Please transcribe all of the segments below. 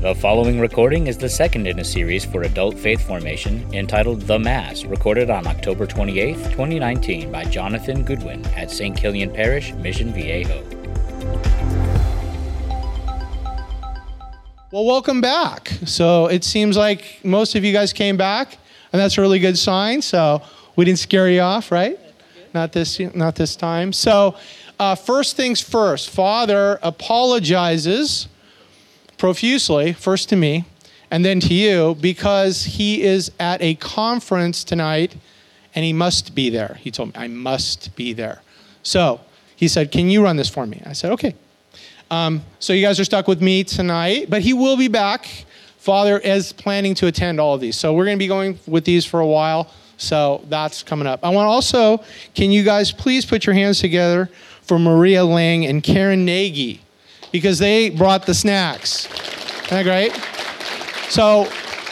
The following recording is the second in a series for adult faith formation entitled The Mass, recorded on October 28, 2019 by Jonathan Goodwin at St. Killian Parish, Mission Viejo. Well, welcome back. So it seems like most of you guys came back, and that's a really good sign. So we didn't scare you off, right? Not this time. So first things first, Father apologizes profusely, first to me, and then to you, because he is at a conference tonight, and he must be there. He told me, I must be there. So he said, can you run this for me? I said, okay. So you guys are stuck with me tonight, but he will be back. Father is planning to attend all of these. So we're going to be going with these for a while. So that's coming up. I want to also, can you guys please put your hands together for Maria Lang and Karen Nagy, because they brought the snacks. Isn't that great? So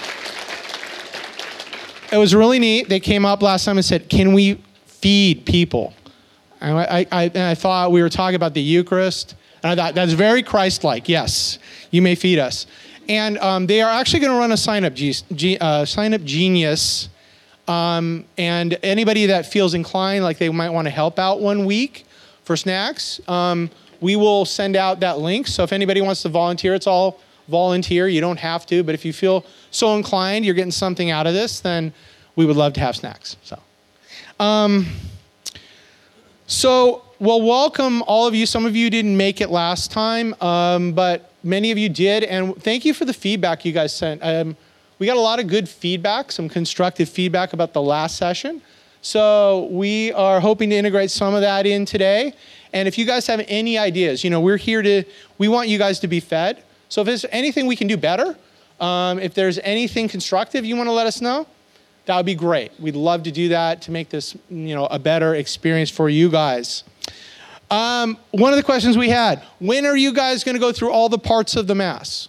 it was really neat. They came up last time and said, can we feed people? And I thought we were talking about the Eucharist. And I thought, that's very Christ-like. Yes, you may feed us. And they are actually going to run a sign-up genius. And anybody that feels inclined, like they might want to help out 1 week for snacks, we will send out that link. So if anybody wants to volunteer, it's all volunteer. You don't have to. But if you feel so inclined, you're getting something out of this, then we would love to have snacks. Well, welcome all of you. Some of you didn't make it last time, but many of you did. And thank you for the feedback you guys sent. We got a lot of good feedback, some constructive feedback about the last session. So we are hoping to integrate some of that in today. And if you guys have any ideas, we want you guys to be fed. So if there's anything we can do better, if there's anything constructive you want to let us know, that would be great. We'd love to do that to make this, a better experience for you guys. One of the questions we had, when are you guys going to go through all the parts of the Mass?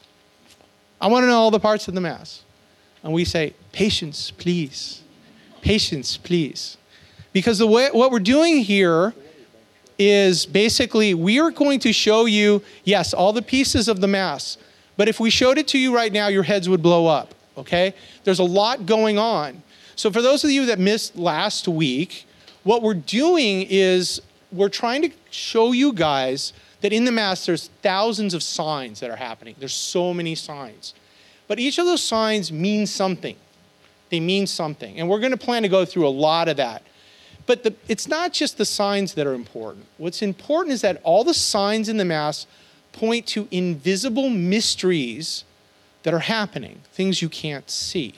I want to know all the parts of the Mass. And we say, patience, please. Patience, please. Because what we're doing here is basically we are going to show you, yes, all the pieces of the Mass. But if we showed it to you right now, your heads would blow up, okay? There's a lot going on. So for those of you that missed last week, what we're doing is we're trying to show you guys that in the Mass, there's thousands of signs that are happening. There's so many signs. But each of those signs means something. They mean something. And we're going to plan to go through a lot of that. But it's not just the signs that are important. What's important is that all the signs in the Mass point to invisible mysteries that are happening, things you can't see.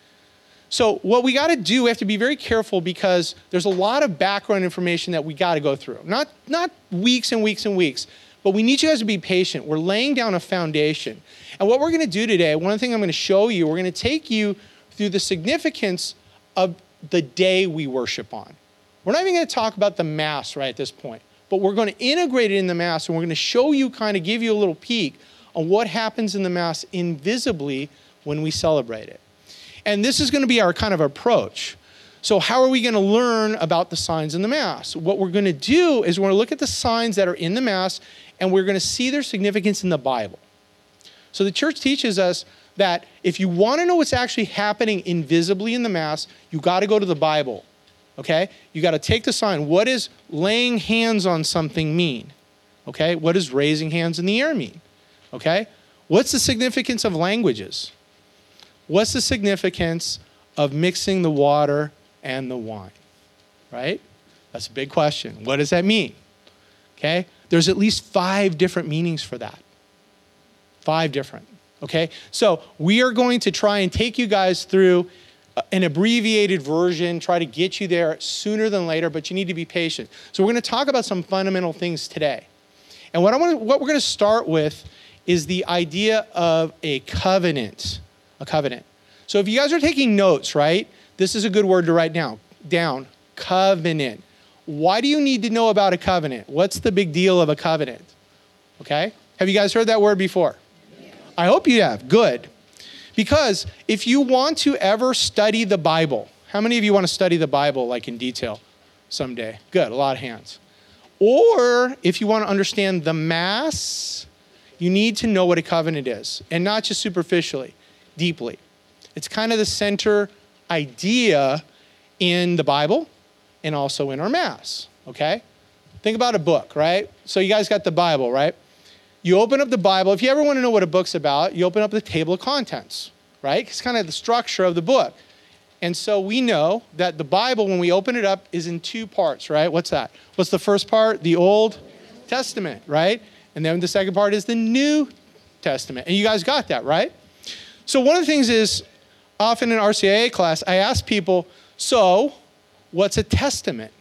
So what we got to do, we have to be very careful because there's a lot of background information that we got to go through. Not weeks and weeks and weeks, but we need you guys to be patient. We're laying down a foundation. And what we're going to do today, one of the things I'm going to show you, we're going to take you through the significance of the day we worship on. We're not even going to talk about the Mass right at this point, but we're going to integrate it in the Mass, and we're going to show you, give you a little peek on what happens in the Mass invisibly when we celebrate it. And this is going to be our kind of approach. So how are we going to learn about the signs in the Mass? What we're going to do is we're going to look at the signs that are in the Mass, and we're going to see their significance in the Bible. So the church teaches us that if you want to know what's actually happening invisibly in the Mass, you got to go to the Bible, okay? You got to take the sign. What does laying hands on something mean? Okay? What does raising hands in the air mean? Okay? What's the significance of languages? What's the significance of mixing the water and the wine, right? That's a big question. What does that mean? Okay? There's at least 5 different meanings for that. 5 different, okay? So we are going to try and take you guys through an abbreviated version, try to get you there sooner than later, but you need to be patient. So we're going to talk about some fundamental things today. And what we're going to start with is the idea of a covenant. A covenant. So if you guys are taking notes, right, this is a good word to write down. Covenant. Why do you need to know about a covenant? What's the big deal of a covenant? Okay? Have you guys heard that word before? Yeah. I hope you have. Good. Because if you want to ever study the Bible, how many of you want to study the Bible like in detail someday? Good. A lot of hands. Or if you want to understand the Mass, you need to know what a covenant is, and not just superficially, deeply. It's kind of the center idea in the Bible and also in our Mass, okay? Think about a book, right? So you guys got the Bible, right? You open up the Bible. If you ever want to know what a book's about, you open up the table of contents, right? It's kind of the structure of the book. And so we know that the Bible, when we open it up, is in two parts, right? What's that? What's the first part? The Old Testament, right? And then the second part is the New Testament. And you guys got that, right? So one of the things is, often in RCIA class, I ask people, so what's a testament?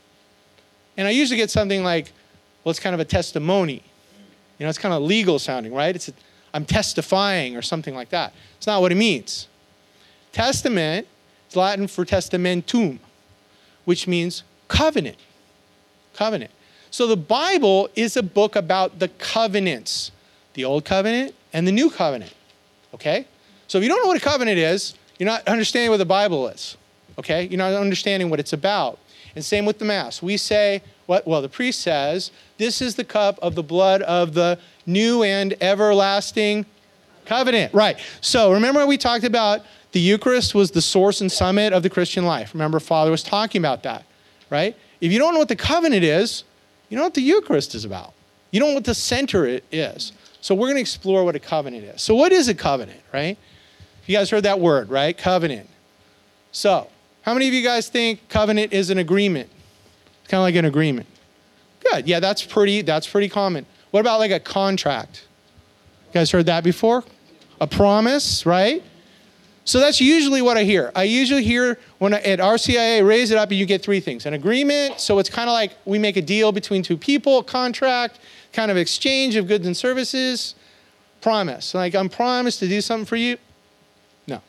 And I usually get something like, well, it's kind of a testimony. You know, it's kind of legal sounding, right? I'm testifying or something like that. It's not what it means. Testament is Latin for testamentum, which means covenant. Covenant. So the Bible is a book about the covenants, the Old Covenant and the New Covenant, okay? So if you don't know what a covenant is, you're not understanding what the Bible is, okay? You're not understanding what it's about. And same with the Mass. We say, well, the priest says, this is the cup of the blood of the new and everlasting covenant. Right. So remember we talked about the Eucharist was the source and summit of the Christian life. Remember, Father was talking about that, right? If you don't know what the covenant is, you know what the Eucharist is about. You don't know what the center it is. So we're going to explore what a covenant is. So what is a covenant, right? You guys heard that word, right? Covenant. So how many of you guys think covenant is an agreement? It's kind of like an agreement. Good. Yeah, that's pretty common. What about like a contract? You guys heard that before? A promise, right? So that's usually what I hear. I usually hear at RCIA, raise it up and you get three things. An agreement, so it's kind of like we make a deal between two people, contract, kind of exchange of goods and services. Promise, like I'm promised to do something for you. No.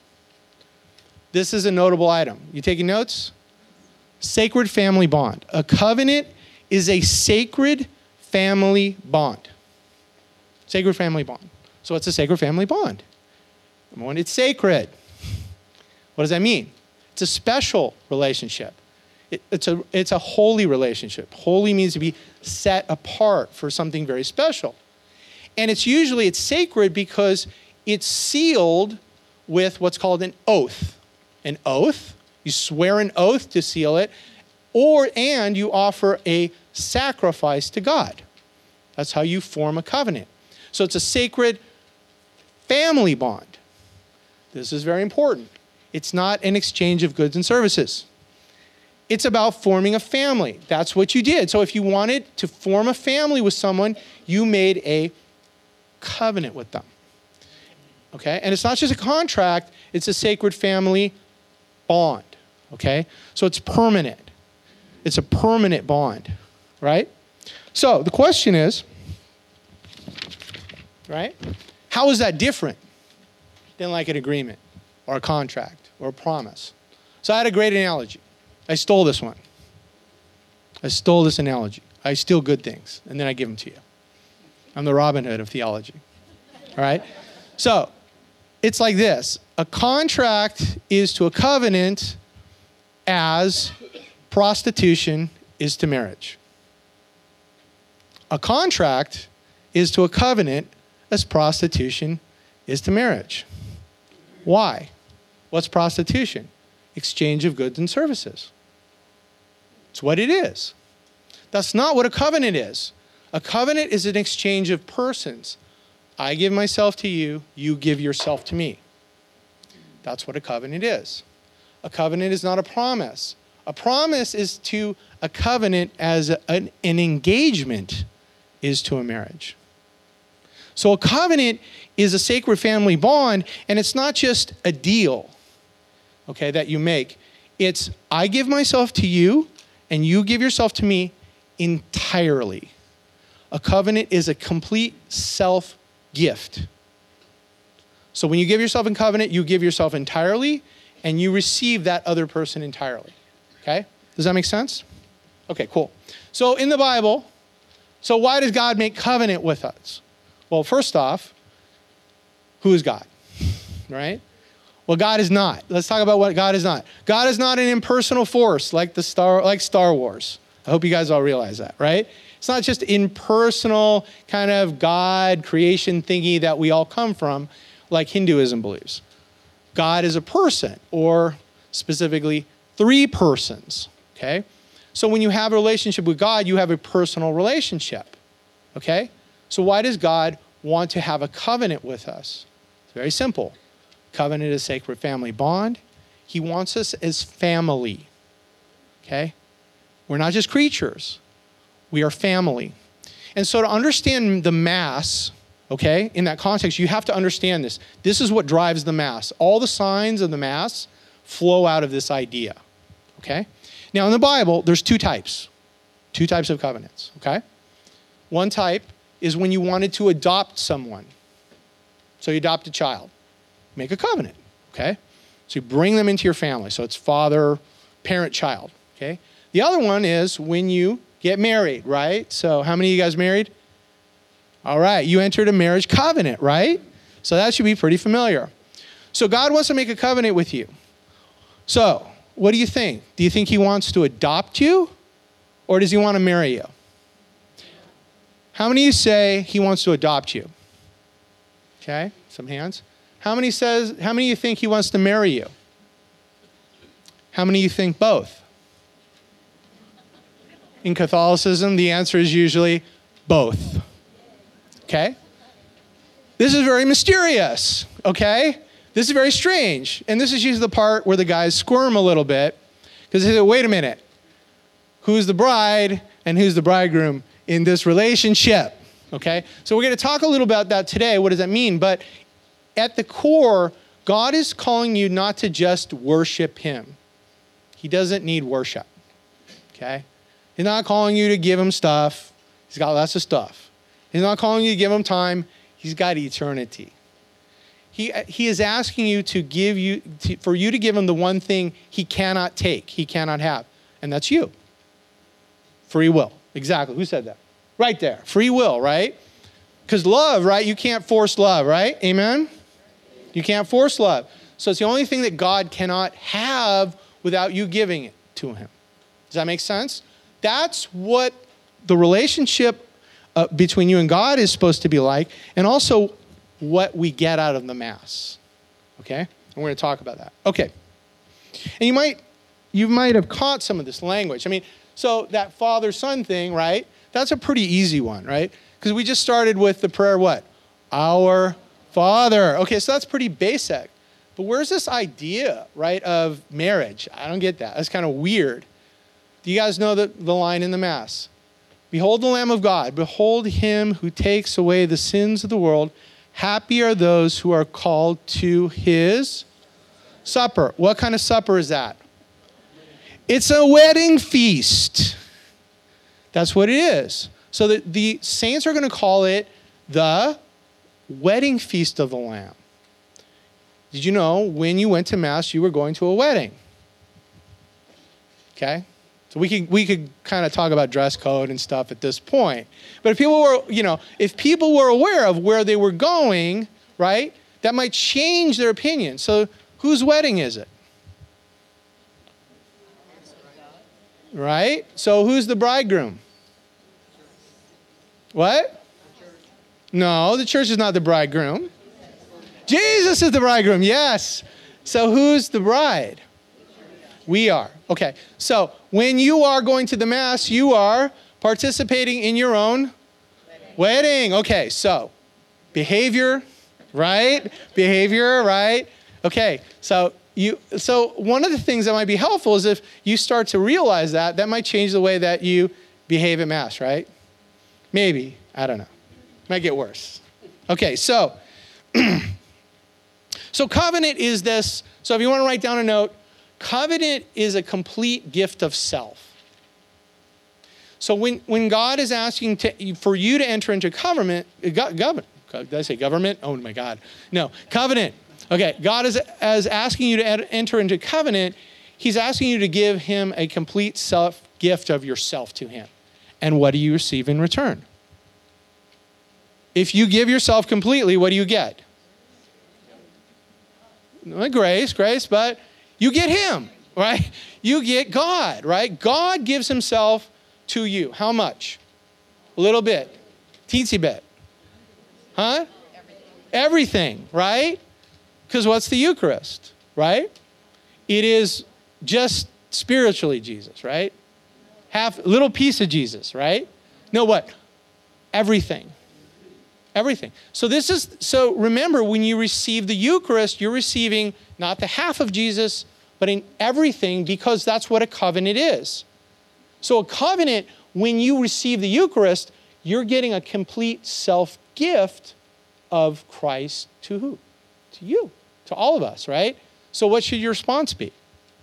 This is a notable item. You taking notes? Sacred family bond. A covenant is a sacred family bond. Sacred family bond. So what's a sacred family bond? Number one, it's sacred. What does that mean? It's a special relationship. It's a holy relationship. Holy means to be set apart for something very special. And it's sacred because it's sealed with what's called an oath. An oath, you swear an oath to seal it, and you offer a sacrifice to God. That's how you form a covenant. So it's a sacred family bond. This is very important. It's not an exchange of goods and services. It's about forming a family. That's what you did. So if you wanted to form a family with someone, you made a covenant with them. Okay? And it's not just a contract, it's a sacred family bond. Okay? So it's permanent. It's a permanent bond. Right? So the question is, right? How is that different than like an agreement or a contract or a promise? So I had a great analogy. I stole this one. I stole this analogy. I steal good things, and then I give them to you. I'm the Robin Hood of theology. All right? So it's like this. A contract is to a covenant as prostitution is to marriage. A contract is to a covenant as prostitution is to marriage. Why? What's prostitution? Exchange of goods and services. It's what it is. That's not what a covenant is. A covenant is an exchange of persons. I give myself to you, you give yourself to me. That's what a covenant is. A covenant is not a promise. A promise is to a covenant as an engagement is to a marriage. So a covenant is a sacred family bond, and it's not just a deal, okay, that you make. It's I give myself to you, and you give yourself to me entirely. A covenant is a complete self-gift. So when you give yourself in covenant, you give yourself entirely, and you receive that other person entirely. Okay? Does that make sense? Okay, cool. So in the Bible, so why does God make covenant with us? Well, first off, who is God? Right? Well, God is not. Let's talk about what God is not. God is not an impersonal force like Star Wars. I hope you guys all realize that, right? It's not just impersonal kind of God creation thingy that we all come from, like Hinduism believes. God is a person, or specifically 3 persons, okay? So when you have a relationship with God, you have a personal relationship, okay? So why does God want to have a covenant with us? It's very simple. Covenant is a sacred family bond. He wants us as family, okay? We're not just creatures. We are family. And so to understand the Mass, okay, in that context, you have to understand this. This is what drives the Mass. All the signs of the Mass flow out of this idea, okay? Now, in the Bible, there's 2 types of covenants, okay? One type is when you wanted to adopt someone. So you adopt a child. Make a covenant, okay? So you bring them into your family. So it's father, parent, child, okay? The other one is when you get married, right? So how many of you guys married? All right, you entered a marriage covenant, right? So that should be pretty familiar. So God wants to make a covenant with you. So what do you think? Do you think he wants to adopt you, or does he want to marry you? How many of you say he wants to adopt you? Okay, some hands. How many of you think he wants to marry you? How many of you think both? In Catholicism, the answer is usually both. Okay? This is very mysterious, okay? This is very strange. And this is usually the part where the guys squirm a little bit, because they say, wait a minute, who's the bride and who's the bridegroom in this relationship? Okay? So we're going to talk a little about that today. What does that mean? But at the core, God is calling you not to just worship him. He doesn't need worship. Okay? He's not calling you to give him stuff. He's got lots of stuff. He's not calling you to give him time. He's got eternity. He is asking you for you to give him the one thing he cannot take, he cannot have, and that's you. Free will. Exactly. Who said that? Right there. Free will, right? Because love, right? You can't force love, right? Amen? You can't force love. So it's the only thing that God cannot have without you giving it to him. Does that make sense? That's what the relationship between you and God is supposed to be like, and also what we get out of the Mass. Okay? And we're going to talk about that. Okay. And you might have caught some of this language. I mean, so that father-son thing, right? That's a pretty easy one, right? Because we just started with the prayer, what? Our Father. Okay, so that's pretty basic. But where's this idea, right, of marriage? I don't get that. That's kind of weird. Do you guys know the line in the Mass? Behold the Lamb of God. Behold him who takes away the sins of the world. Happy are those who are called to his supper. What kind of supper is that? It's a wedding feast. That's what it is. So the saints are going to call it the wedding feast of the Lamb. Did you know when you went to Mass, you were going to a wedding? Okay? So we could kind of talk about dress code and stuff at this point. But if people were aware of where they were going, right, that might change their opinion. So whose wedding is it? Right? So who's the bridegroom? What? No, the church is not the bridegroom. Jesus is the bridegroom, yes. So who's the bride? We are. Okay, so when you are going to the Mass, you are participating in your own wedding. Okay, so behavior, right? Behavior, right? Okay, so one of the things that might be helpful is if you start to realize that might change the way that you behave at Mass, right? Maybe, I don't know. Might get worse. Okay, so covenant is this. So if you want to write down a note, covenant is a complete gift of self. So when God is asking for you to enter into covenant, did I say government? Oh my God. No, covenant. Okay, God is asking you to enter into covenant. He's asking you to give him a complete self gift of yourself to him. And what do you receive in return? If you give yourself completely, what do you get? Grace, but you get him, right? You get God, right? God gives himself to you. How much? A little bit. Teensy bit. Huh? Everything, right? Because what's the Eucharist, right? It is just spiritually Jesus, right? Half, little piece of Jesus, right? No, what? Everything. Everything. So remember, when you receive the Eucharist, you're receiving not the half of Jesus, but in everything, because that's what a covenant is. So a covenant, when you receive the Eucharist, you're getting a complete self-gift of Christ to who? To you, to all of us, right? So what should your response be?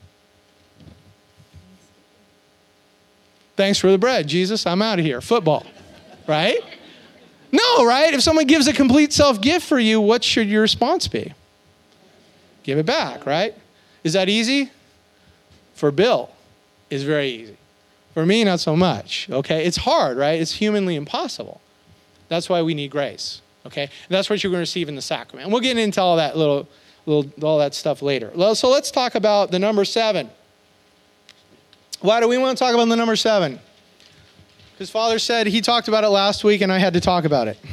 Thanks for the bread, Jesus. I'm out of here. Football, right? No, right? If someone gives a complete self-gift for you, what should your response be? Give it back, right? Is that easy? For Bill, it's very easy. For me, not so much, okay? It's hard, right? It's humanly impossible. That's why we need grace, okay? And that's what you're going to receive in the sacrament. And we'll get into all that all that stuff later. So let's talk about the number 7. Why do we want to talk about the number 7? Because Father said he talked about it last week and I had to talk about it.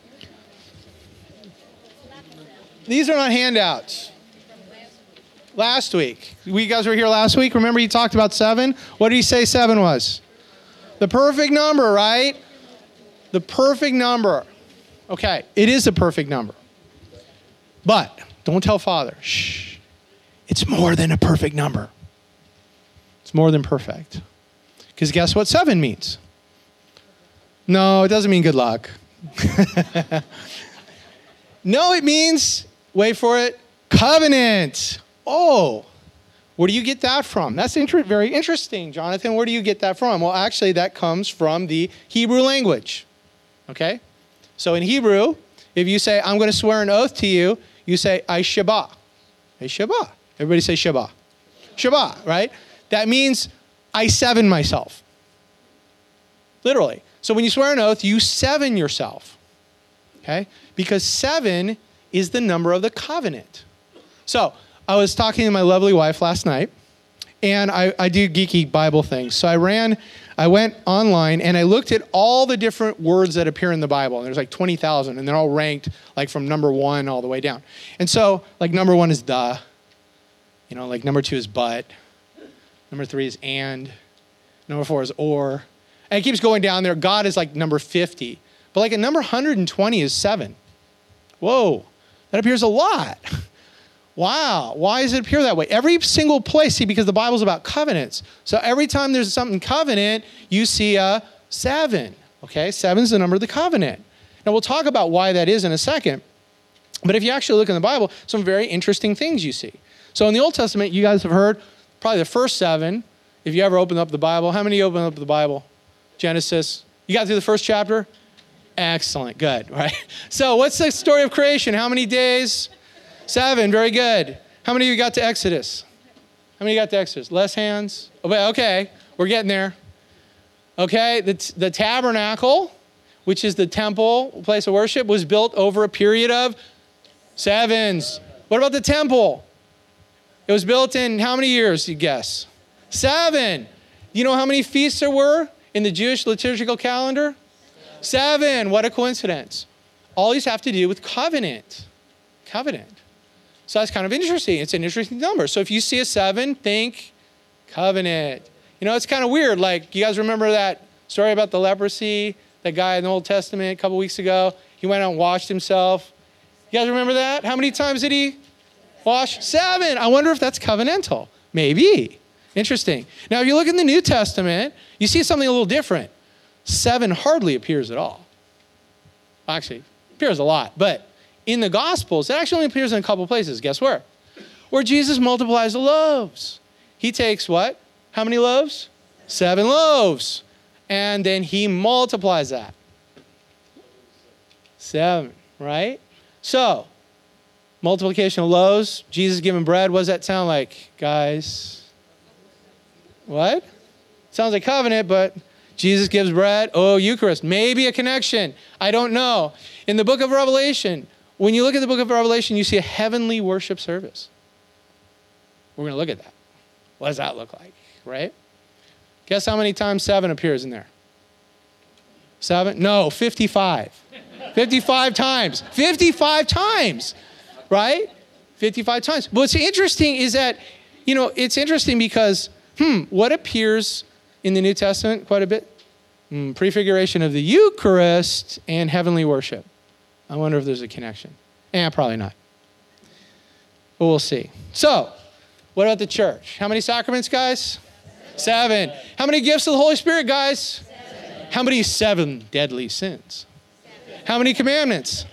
These are not handouts. Last week. You guys were here last week. Remember he talked about 7? What did he say 7 was? The perfect number, right? The perfect number. Okay, it is a perfect number. But don't tell Father. Shh. It's more than a perfect number. It's more than perfect. Because guess what 7 means? No, it doesn't mean good luck. No, it means, wait for it, covenant. Oh, where do you get that from? That's very interesting, Jonathan. Where do you get that from? Well, actually, that comes from the Hebrew language. Okay? So in Hebrew, if you say, I'm going to swear an oath to you, you say, I sheba. I sheba. Everybody say sheba. Sheba, right? That means I seven myself. Literally. So when you swear an oath, you seven yourself. Okay? Because 7 is the number of the covenant. So I was talking to my lovely wife last night, and I do geeky Bible things. So I went online, and I looked at all the different words that appear in the Bible. And there's like 20,000, and they're all ranked like from number 1 all the way down. And so like number 1 is the, like number 2 is but, number 3 is and, number 4 is or. And it keeps going down there. God is like number 50. But like a number 120 is 7. Whoa, that appears a lot. Wow, why does it appear that way? Every single place, see, because the Bible's about covenants. So every time there's something covenant, you see a 7. Okay, 7 is the number of the covenant. Now we'll talk about why that is in a second. But if you actually look in the Bible, some very interesting things you see. So in the Old Testament, you guys have heard probably the first 7. If you ever opened up the Bible, how many opened up the Bible? Genesis. You got through the first chapter? Excellent, good, right? So what's the story of creation? How many days? 7, very good. How many of you got to Exodus? How many got to Exodus? Less hands? Okay, we're getting there. Okay, the tabernacle, which is the temple, place of worship, was built over a period of 7s. What about the temple? It was built in how many years, you guess? 7. You know how many feasts there were in the Jewish liturgical calendar? 7. What a coincidence. All these have to do with covenant. Covenant. So that's kind of interesting. It's an interesting number. So if you see a 7, think covenant. It's kind of weird. Like, you guys remember that story about the leprosy? That guy in the Old Testament a couple weeks ago? He went out and washed himself. You guys remember that? How many times did he wash? 7. I wonder if that's covenantal. Maybe. Interesting. Now, if you look in the New Testament, you see something a little different. 7 hardly appears at all. Actually, it appears a lot. But in the Gospels, it actually only appears in a couple places. Guess where? Where Jesus multiplies the loaves. He takes what? How many loaves? 7 loaves. And then he multiplies that. 7, right? So, multiplication of loaves, Jesus giving bread. What does that sound like, guys? What? Sounds like covenant, but Jesus gives bread. Oh, Eucharist. Maybe a connection. I don't know. In the book of Revelation, when you look at the book of Revelation, you see a heavenly worship service. We're going to look at that. What does that look like, right? Guess how many times 7 appears in there? 7? No, 55. 55 times. 55 times, right? 55 times. But what's interesting is that, it's interesting because, what appears in the New Testament quite a bit? Prefiguration of the Eucharist and heavenly worship. I wonder if there's a connection. Probably not. But we'll see. So, what about the church? How many sacraments, guys? 7. How many gifts of the Holy Spirit, guys? 7. How many 7 deadly sins? 7. How many commandments?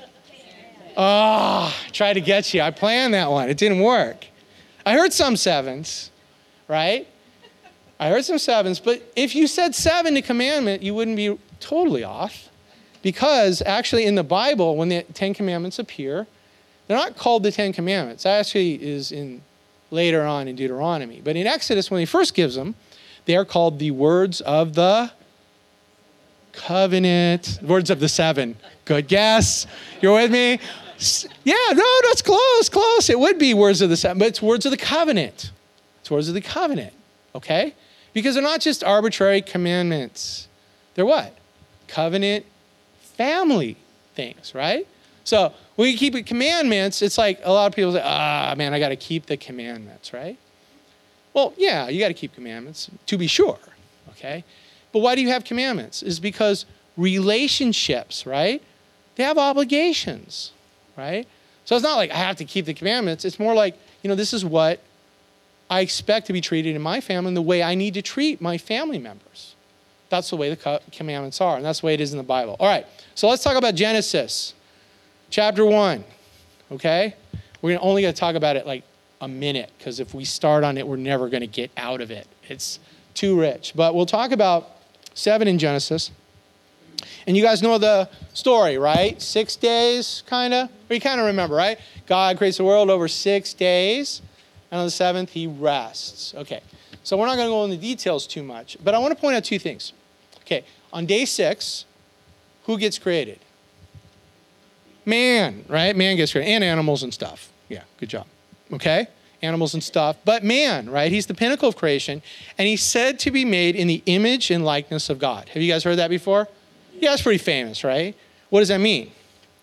Tried to get you. I planned that one. It didn't work. I heard some 7s, right? I heard some 7s, but if you said 7 to commandment, you wouldn't be totally off. Because actually in the Bible, when the 10 Commandments appear, they're not called the 10 Commandments. That actually is later on in Deuteronomy. But in Exodus, when he first gives them, they are called the words of the covenant. Words of the 7. Good guess. You're with me? Yeah, no, that's close. It would be words of the 7, but it's words of the covenant. It's words of the covenant, okay? Because they're not just arbitrary commandments. They're what? Covenant family things, right? So when you keep the commandments, it's like a lot of people say, man, I got to keep the commandments, right? Well, yeah, you got to keep commandments, to be sure, okay? But why do you have commandments? Is because relationships, right? They have obligations, right? So it's not like I have to keep the commandments. It's more like, this is what I expect to be treated in my family and the way I need to treat my family members. That's the way the commandments are, and that's the way it is in the Bible. All right, so let's talk about Genesis, chapter 1, okay? We're only going to talk about it like a minute, because if we start on it, we're never going to get out of it. It's too rich. But we'll talk about 7 in Genesis. And you guys know the story, right? 6 days, kind of? Or you kind of remember, right? God creates the world over 6 days, and on the 7th, he rests. Okay, so we're not going to go into details too much, but I want to point out 2 things. Okay, on day 6, who gets created? Man, right? Man gets created, and animals and stuff. Yeah, good job. Okay, animals and stuff, but man, right? He's the pinnacle of creation, and he's said to be made in the image and likeness of God. Have you guys heard that before? Yeah, that's pretty famous, right? What does that mean?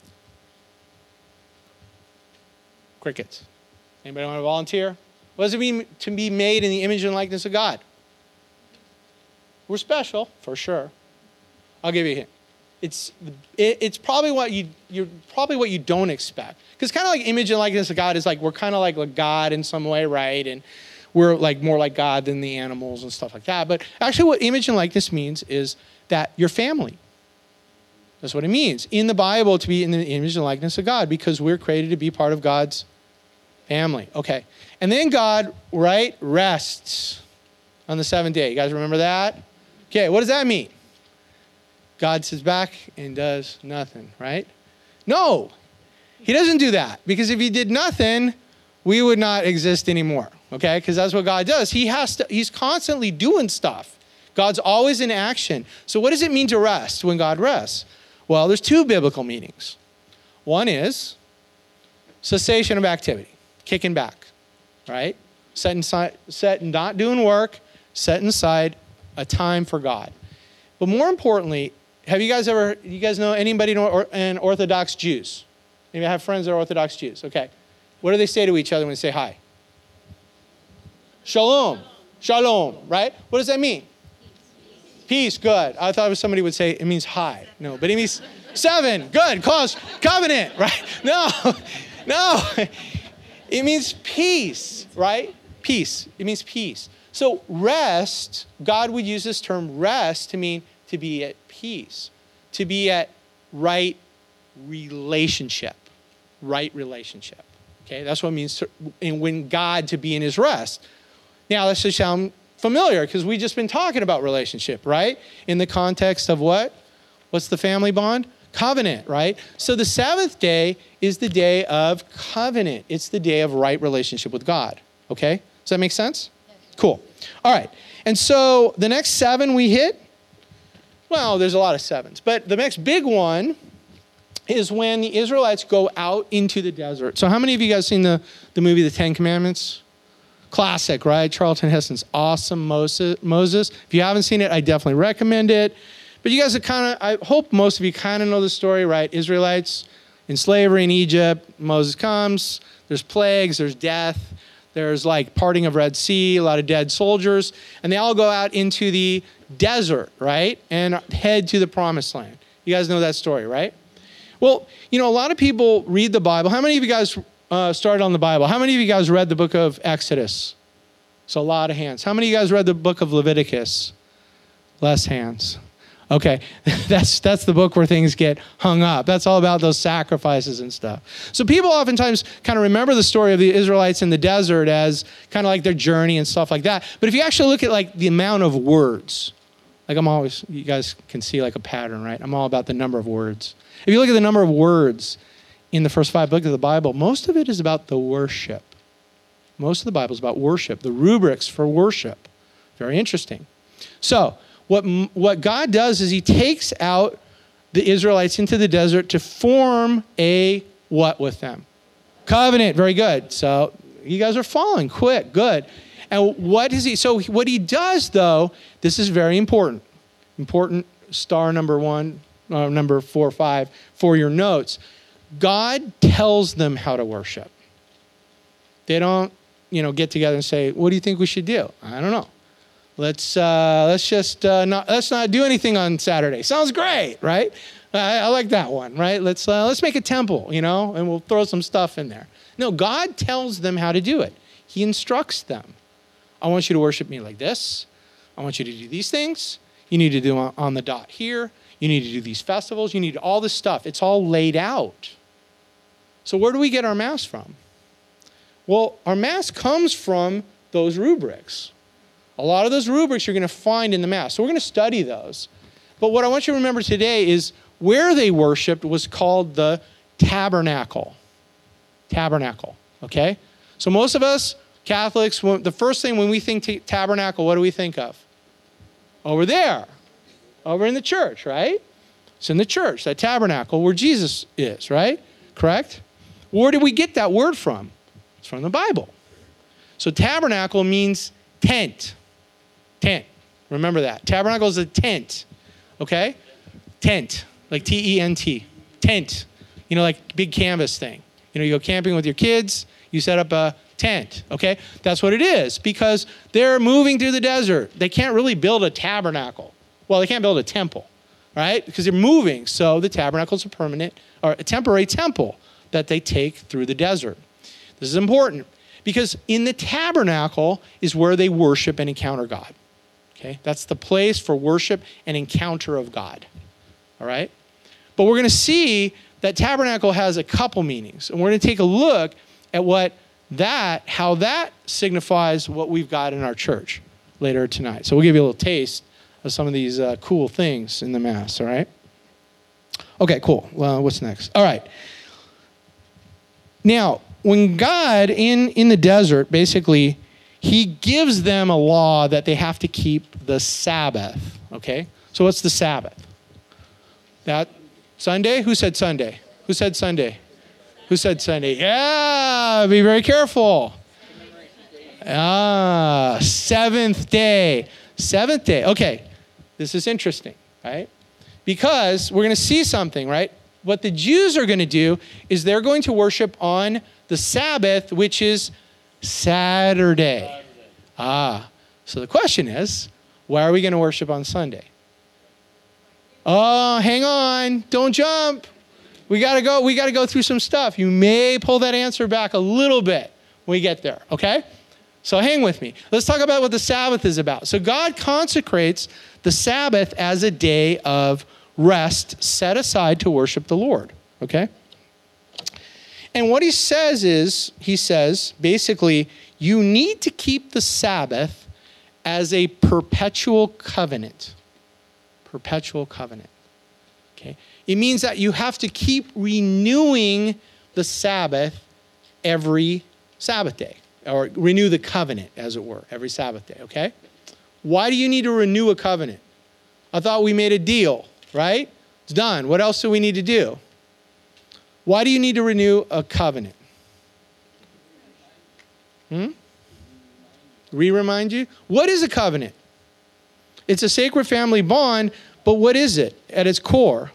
Crickets. Anybody want to volunteer? What does it mean to be made in the image and likeness of God? We're special, for sure. I'll give you a hint. It's probably what you don't expect. Because kind of like image and likeness of God is like we're kind of like God in some way, right? And we're like more like God than the animals and stuff like that. But actually what image and likeness means is that you're family. That's what it means in the Bible, to be in the image and likeness of God, because we're created to be part of God's family. Okay. And then God, right, rests on the 7th day. You guys remember that? Okay, what does that mean? God sits back and does nothing, right? No, he doesn't do that, because if he did nothing, we would not exist anymore, okay? Because that's what God does. He's constantly doing stuff. God's always in action. So what does it mean to rest when God rests? Well, there's 2 biblical meanings. One is cessation of activity, kicking back, right? Set not doing work, set aside a time for God. But more importantly, you guys know anybody in Orthodox Jews? Maybe I have friends that are Orthodox Jews. Okay. What do they say to each other when they say hi? Shalom. Shalom, right? What does that mean? Peace, good. I thought somebody would say it means hi. No, but it means 7, good, close, covenant, right? No. It means peace, right? Peace. It means peace. So rest, God would use this term rest to mean to be at peace, to be at right relationship. Okay, that's what it means when God to be in his rest. Now, that should sound familiar because we've just been talking about relationship, right? In the context of what? What's the family bond? Covenant, right? So the 7th day is the day of covenant. It's the day of right relationship with God, okay? Does that make sense? Cool. All right. And so the next 7 we hit, well, there's a lot of 7s, but the next big one is when the Israelites go out into the desert. So how many of you guys seen the movie The 10 Commandments? Classic, right? Charlton Heston's awesome Moses. If you haven't seen it, I definitely recommend it. But you guys are I hope most of you kind of know the story, right? Israelites in slavery in Egypt. Moses comes. There's plagues. There's death. There's like parting of Red Sea, a lot of dead soldiers. And they all go out into the desert, right? And head to the promised land. You guys know that story, right? Well, a lot of people read the Bible. How many of you guys started on the Bible? How many of you guys read the book of Exodus? So a lot of hands. How many of you guys read the book of Leviticus? Less hands. Okay, that's the book where things get hung up. That's all about those sacrifices and stuff. So people oftentimes kind of remember the story of the Israelites in the desert as kind of like their journey and stuff like that. But if you actually look at like the amount of words, like you guys can see like a pattern, right? I'm all about the number of words. If you look at the number of words in the first 5 books of the Bible, most of it is about the worship. Most of the Bible is about worship, the rubrics for worship. Very interesting. So what God does is he takes out the Israelites into the desert to form a what with them? Covenant. Very good. So you guys are following. Quick. Good. And what he does though, this is very important. Important star number 1, number 4, 5 for your notes. God tells them how to worship. They don't, get together and say, what do you think we should do? I don't know. Let's not do anything on Saturday. Sounds great, right? I like that one, right? Let's make a temple, and we'll throw some stuff in there. No, God tells them how to do it. He instructs them. I want you to worship me like this. I want you to do these things. You need to do on the dot here. You need to do these festivals. You need all this stuff. It's all laid out. So where do we get our Mass from? Well, our Mass comes from those rubrics. A lot of those rubrics you're going to find in the Mass. So we're going to study those. But what I want you to remember today is where they worshiped was called the tabernacle. Tabernacle, okay? So most of us Catholics, the first thing when we think tabernacle, what do we think of? Over there. Over in the church, right? It's in the church, that tabernacle where Jesus is, right? Correct? Where did we get that word from? It's from the Bible. So tabernacle means tent. Tent. Remember that. Tabernacle is a tent. Okay? Tent. Like T-E-N-T. Tent. Like big canvas thing. You go camping with your kids, you set up a tent. Okay? That's what it is because they're moving through the desert. They can't really build a tabernacle. Well, they can't build a temple, right? Because they're moving. So the tabernacle is a temporary temple that they take through the desert. This is important because in the tabernacle is where they worship and encounter God. Okay? That's the place for worship and encounter of God. All right? But we're going to see that tabernacle has a couple meanings. And we're going to take a look at how that signifies what we've got in our church later tonight. So we'll give you a little taste of some of these cool things in the Mass, all right? Okay, cool. Well, what's next? All right. Now, when God in the desert, basically, he gives them a law that they have to keep the Sabbath, okay? So what's the Sabbath? That Sunday? Who said Sunday? Who said Sunday? Who said Sunday? Yeah, be very careful. Seventh day. Seventh day. Okay, this is interesting, right? Because we're going to see something, right? What the Jews are going to do is they're going to worship on the Sabbath, which is Saturday. So the question is, why are we going to worship on Sunday? Oh, hang on. Don't jump. We got to go through some stuff. You may pull that answer back a little bit when we get there, okay? So hang with me. Let's talk about what the Sabbath is about. So God consecrates the Sabbath as a day of rest set aside to worship the Lord, okay? And what he says is, basically, you need to keep the Sabbath as a perpetual covenant. Perpetual covenant, okay? It means that you have to keep renewing the Sabbath every Sabbath day, or renew the covenant, as it were, every Sabbath day, okay? Why do you need to renew a covenant? I thought we made a deal, right? It's done. What else do we need to do? Why do you need to renew a covenant? Re-remind you? What is a covenant? It's a sacred family bond But what is it at its core?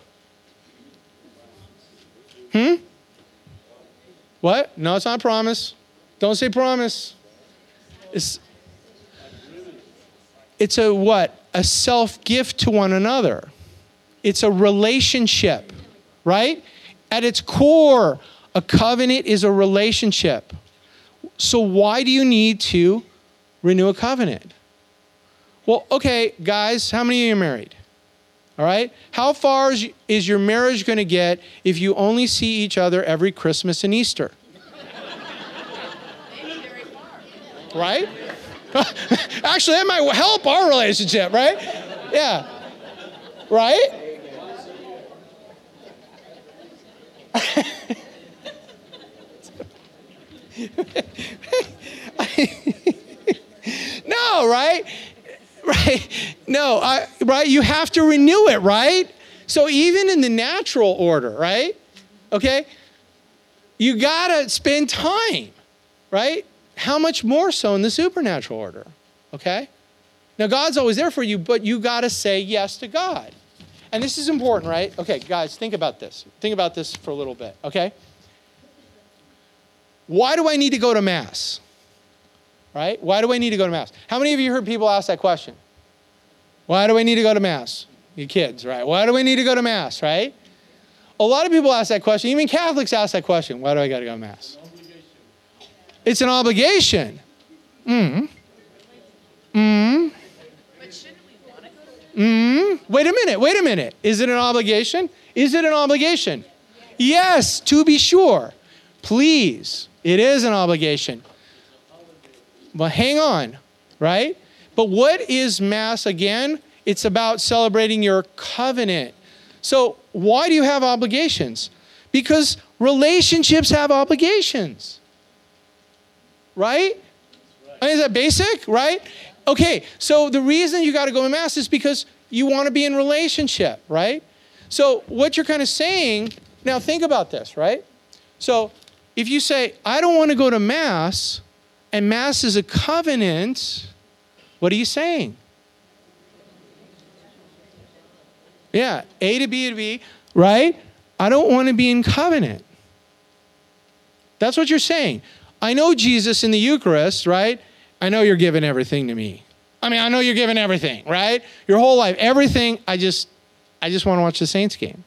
What? No, it's not promise. Don't say promise. It's a what? A self-gift to one another. It's a relationship, right? At its core, a covenant is a relationship. So why do you need to renew a covenant? Well, okay, guys, how many of you are married? All right? How far is your marriage going to get if you only see each other every Christmas and Easter? Maybe very far. Right? Actually, that might help our relationship, right? Yeah. Right? No, right? Right? No, right? You have to renew it, right? So even in the natural order, right? Okay? You got to spend time, right? How much more so in the supernatural order? Okay? Now, God's always there for you, but you got to say yes to God. And this is important, right? Okay, guys, think about this. Think about this for a little bit, okay? Why do I need to go to Mass? Right? Why do I need to go to Mass? How many of you heard people ask that question? Why do I need to go to Mass? You kids, right? Why do I need to go to Mass, right? A lot of people ask that question. Even Catholics ask that question. Why do I got to go to Mass? It's an obligation. But shouldn't we want to go to Wait a minute. Is it an obligation? Is it an obligation? Yes, to be sure. Please, it is an obligation. But hang on, right? But what is Mass again? It's about celebrating your covenant. So why do you have obligations? Because relationships have obligations. Right? I mean, is that basic, right? Okay, so the reason you got to go to Mass is because you want to be in relationship, right? So what you're kind of saying, now think about this, right? So if you say, I don't want to go to Mass, and Mass is a covenant, what are you saying? Yeah, A to B to B, right? I don't want to be in covenant. That's what you're saying. I know Jesus in the Eucharist, right? I know you're giving everything to me. I mean, I know you're giving everything, right? Your whole life, everything. I just want to watch the Saints game.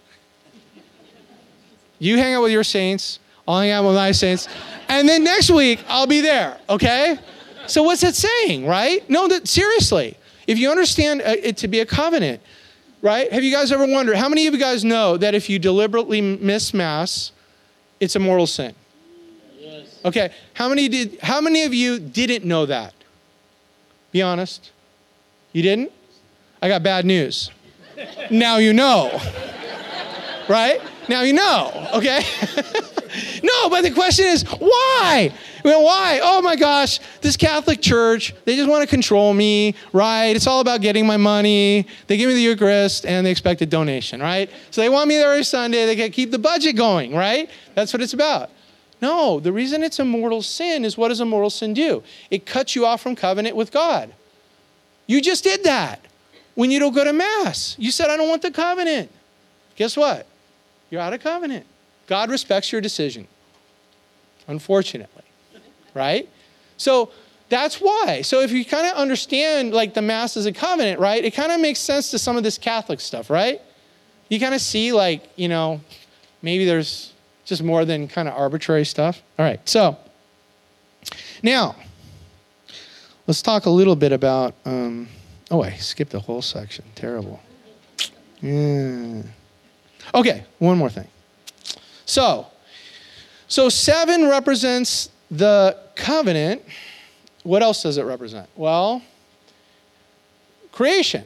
You hang out with your saints, I'll hang out with my saints, and then next week I'll be there, okay? So what's it saying, right? No, seriously, if you understand it to be a covenant, right? Have you guys ever wondered, how many of you guys know that if you deliberately miss Mass, it's a mortal sin? Yes. Okay, how many of you didn't know that? Be honest. You didn't? I got bad news. Now you know. Right? Now you know, okay? No, but the question is, why? Well, why? Oh my gosh, this Catholic Church, they just want to control me, right? It's all about getting my money. They give me the Eucharist and they expect a donation, right? So they want me there every Sunday. They can keep the budget going, right? That's what it's about. No, the reason it's a mortal sin is, what does a mortal sin do? It cuts you off from covenant with God. You just did that when you don't go to Mass. You said, I don't want the covenant. Guess what? You're out of covenant. God respects your decision, unfortunately, right? So that's why. So if you kind of understand like the Mass as a covenant, right, it kind of makes sense to some of this Catholic stuff, right? You kind of see like, you know, maybe there's just more than kind of arbitrary stuff. All right, so now let's talk a little bit about, I skipped the whole section. Terrible. Yeah. Okay, one more thing. So 7 represents the covenant. What else does it represent? Well, creation.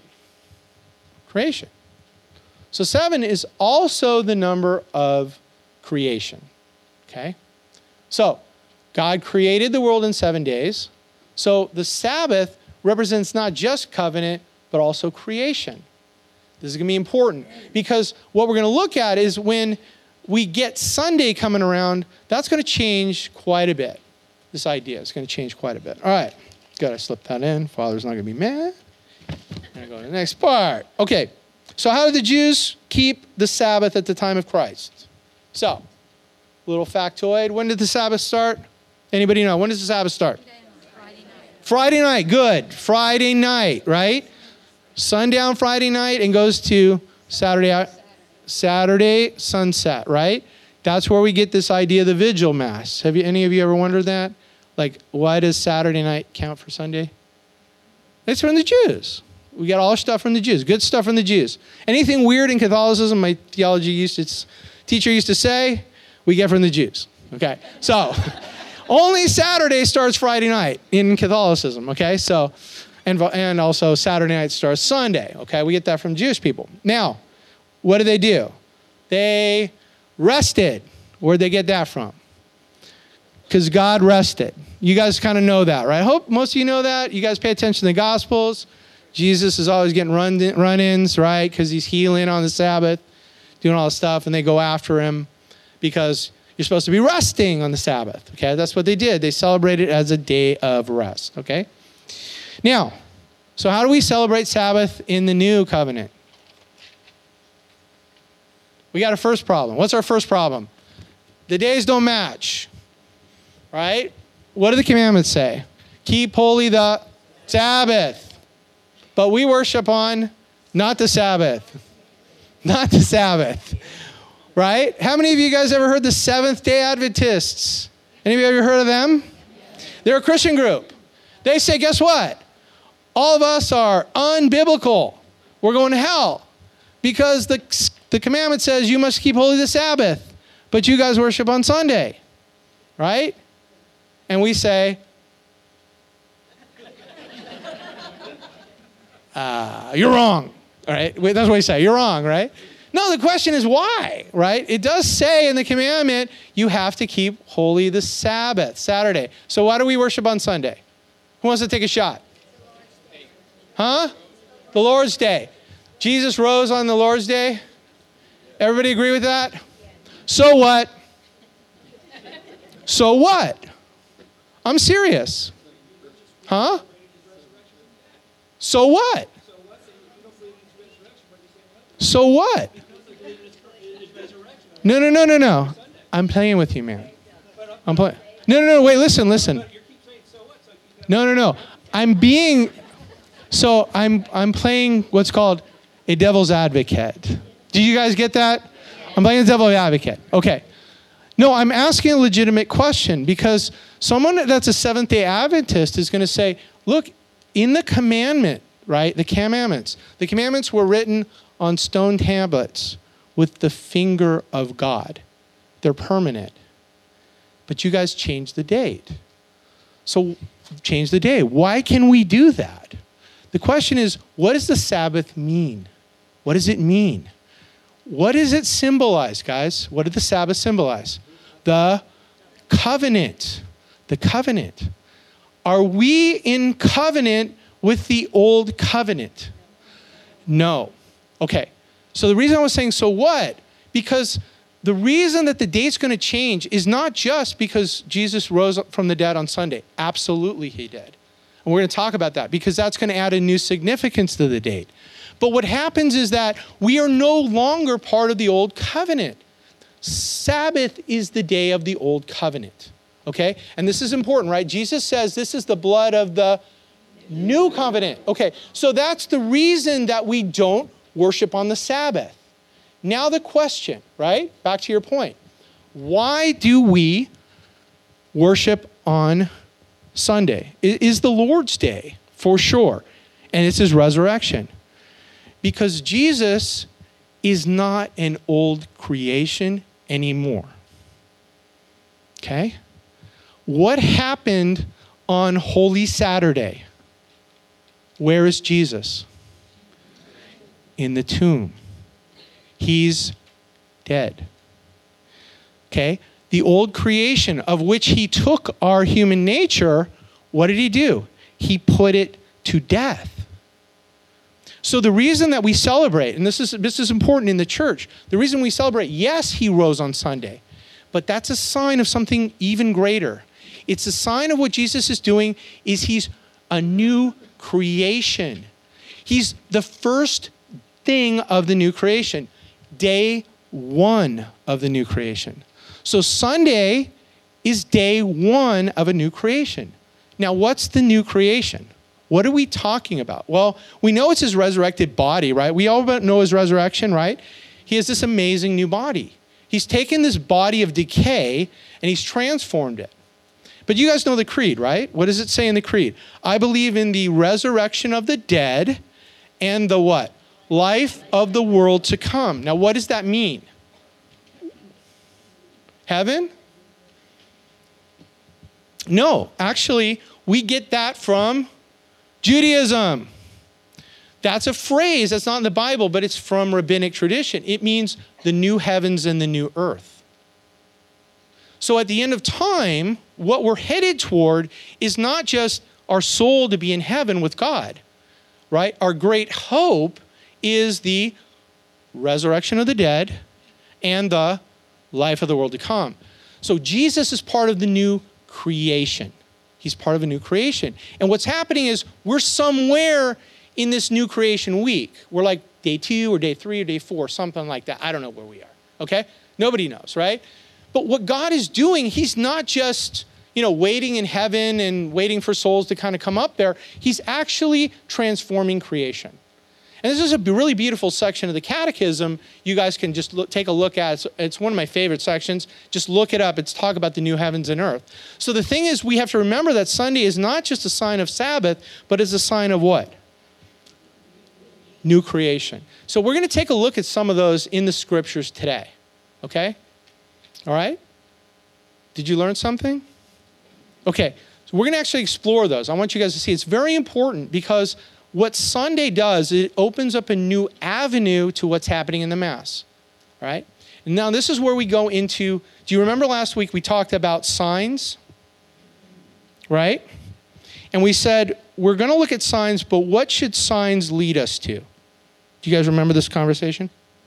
So 7 is also the number of creation. Okay? So God created the world in 7 days. So the Sabbath represents not just covenant, but also creation. This is going to be important because what we're going to look at is when we get Sunday coming around, that's going to change quite a bit. This idea is going to change quite a bit. All right. Good. I slipped that in. Father's not going to be mad. I'm going to go to the next part. Okay. So how did the Jews keep the Sabbath at the time of Christ? So, little factoid. When did the Sabbath start? Anybody know? When does the Sabbath start? Friday night. Friday night. Good. Friday night, right? Sundown Friday night and goes to Saturday sunset, right? That's where we get this idea of the vigil mass. Have any of you ever wondered that? Like, why does Saturday night count for Sunday? It's from the Jews. We got all stuff from the Jews, good stuff from the Jews. Anything weird in Catholicism, my theology teacher used to say, we get from the Jews. Okay, so only Saturday starts Friday night in Catholicism. Okay, so and also Saturday night starts Sunday. Okay, we get that from Jewish people. Now, what do? They rested. Where'd they get that from? Because God rested. You guys kind of know that, right? I hope most of you know that. You guys pay attention to the Gospels. Jesus is always getting run-ins, right? Because he's healing on the Sabbath, doing all this stuff, and they go after him because you're supposed to be resting on the Sabbath, okay? That's what they did. They celebrated it as a day of rest, okay? Now, so how do we celebrate Sabbath in the new covenant? We got a first problem. What's our first problem? The days don't match, right? What do the commandments say? Keep holy the Sabbath. But we worship on not the Sabbath. Not the Sabbath. Right? How many of you guys ever heard the Seventh-day Adventists? Any of you ever heard of them? They're a Christian group. They say, guess what? All of us are unbiblical. We're going to hell. Because the commandment says you must keep holy the Sabbath. But you guys worship on Sunday. Right? And we say, you're wrong. All right? That's what we say. You're wrong, right? No, the question is why, right? It does say in the commandment, you have to keep holy the Sabbath, Saturday. So why do we worship on Sunday? Who wants to take a shot? Huh? The Lord's Day. Jesus rose on the Lord's Day. Everybody agree with that? So what? So what? I'm serious. Huh? So what? So what? No. I'm playing with you, man. I'm playing. No. Wait, listen. No. I'm playing what's called a devil's advocate. Do you guys get that? I'm playing the devil's advocate. Okay. No, I'm asking a legitimate question because someone that's a Seventh-day Adventist is going to say, look, in the commandment, right? The commandments were written on stone tablets with the finger of God. They're permanent. But you guys changed the date. So change the day. Why can we do that? The question is, what does the Sabbath mean? What does it mean? What does it symbolize, guys? What did the Sabbath symbolize? The covenant. The covenant. Are we in covenant with the old covenant? No. Okay. So the reason I was saying, so what? Because the reason that the date's going to change is not just because Jesus rose up from the dead on Sunday. Absolutely he did. And we're going to talk about that because that's going to add a new significance to the date. But what happens is that we are no longer part of the old covenant. Sabbath is the day of the old covenant. Okay? And this is important, right? Jesus says this is the blood of the new covenant. Okay, so that's the reason that we don't worship on the Sabbath. Now the question, right? Back to your point. Why do we worship on Sunday? It is the Lord's Day, for sure. And it's his resurrection. Because Jesus is not an old creation anymore. Okay? What happened on Holy Saturday? Where is Jesus? In the tomb. He's dead. Okay? The old creation of which he took our human nature, what did he do? He put it to death. So the reason that we celebrate, and this is important in the church, the reason we celebrate, yes, he rose on Sunday, but that's a sign of something even greater. It's a sign of what Jesus is doing is he's a new creation. He's the first thing of the new creation. Day one of the new creation. So Sunday is day one of a new creation. Now, what's the new creation? What are we talking about? Well, we know it's his resurrected body, right? We all know his resurrection, right? He has this amazing new body. He's taken this body of decay and he's transformed it. But you guys know the creed, right? What does it say in the creed? I believe in the resurrection of the dead and the what? Life of the world to come. Now, what does that mean? Heaven? No, actually, we get that from Judaism. That's a phrase that's not in the Bible, but it's from rabbinic tradition. It means the new heavens and the new earth. So at the end of time, what we're headed toward is not just our soul to be in heaven with God, right? Our great hope is the resurrection of the dead and the life of the world to come. So Jesus is part of the new creation. He's part of a new creation. And what's happening is we're somewhere in this new creation week. We're like day 2 or day 3 or day 4, something like that. I don't know where we are, okay? Nobody knows, right? But what God is doing, he's not just, waiting in heaven and waiting for souls to kind of come up there. He's actually transforming creation. And this is a really beautiful section of the Catechism. You guys can just take a look at it. It's one of my favorite sections. Just look it up. It's talk about the new heavens and earth. So the thing is, we have to remember that Sunday is not just a sign of Sabbath, but is a sign of what? New creation. So we're going to take a look at some of those in the scriptures today. Okay? All right? Did you learn something? Okay. So we're going to actually explore those. I want you guys to see. It's very important because what Sunday does, it opens up a new avenue to what's happening in the Mass, right? And now this is where we go into, do you remember last week we talked about signs, right? And we said, we're going to look at signs, but what should signs lead us to? Do you guys remember this conversation?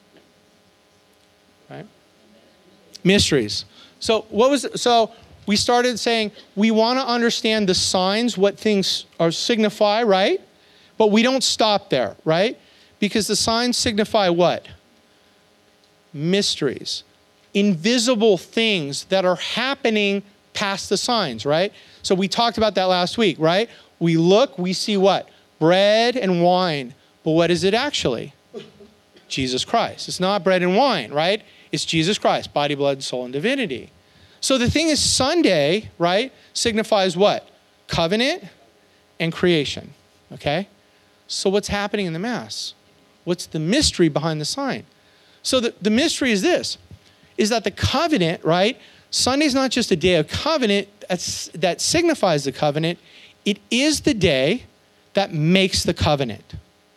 Right? Mysteries. So we started saying we want to understand the signs, what things signify, right? But we don't stop there, right? Because the signs signify what? Mysteries. Invisible things that are happening past the signs, right? So we talked about that last week, right? We look, we see what? Bread and wine. But what is it actually? Jesus Christ. It's not bread and wine, right? It's Jesus Christ, body, blood, soul, and divinity. So the thing is, Sunday, right, signifies what? Covenant and creation, okay? So what's happening in the Mass? What's the mystery behind the sign? So the mystery is this, is that the covenant, right? Sunday's not just a day of covenant that signifies the covenant. It is the day that makes the covenant.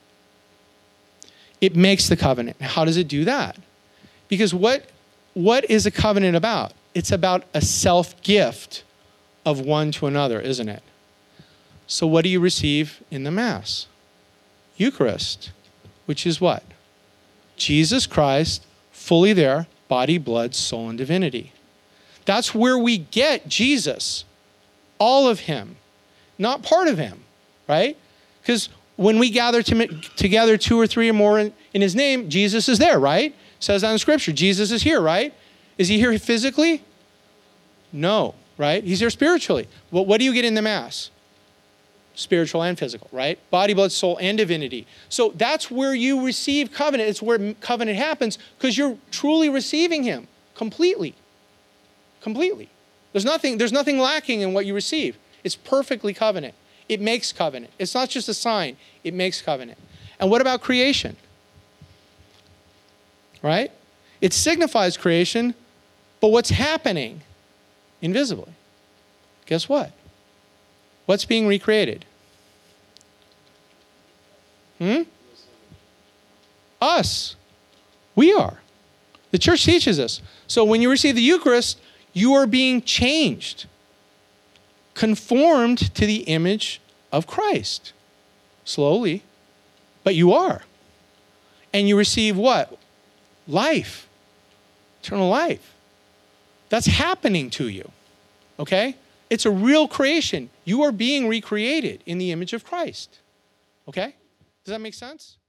It makes the covenant. How does it do that? Because what is a covenant about? It's about a self-gift of one to another, isn't it? So what do you receive in the Mass? Eucharist, which is what? Jesus Christ, fully there, body, blood, soul, and divinity. That's where we get Jesus, all of him, not part of him, right? Because when we gather together 2 or 3 or more in his name, Jesus is there, right? It says that in Scripture. Jesus is here, right? Is he here physically? No, right? He's here spiritually. Well, what do you get in the Mass? Spiritual and physical, right? Body, blood, soul, and divinity. So that's where you receive covenant. It's where covenant happens because you're truly receiving him completely. Completely. There's nothing lacking in what you receive. It's perfectly covenant. It makes covenant. It's not just a sign. It makes covenant. And what about creation? Right? It signifies creation, but what's happening invisibly? Guess what? What's being recreated? Us. We are. The church teaches us. So when you receive the Eucharist, you are being changed, conformed to the image of Christ. Slowly, but you are. And you receive what? Life. Eternal life. That's happening to you. Okay? It's a real creation. You are being recreated in the image of Christ. Okay? Does that make sense?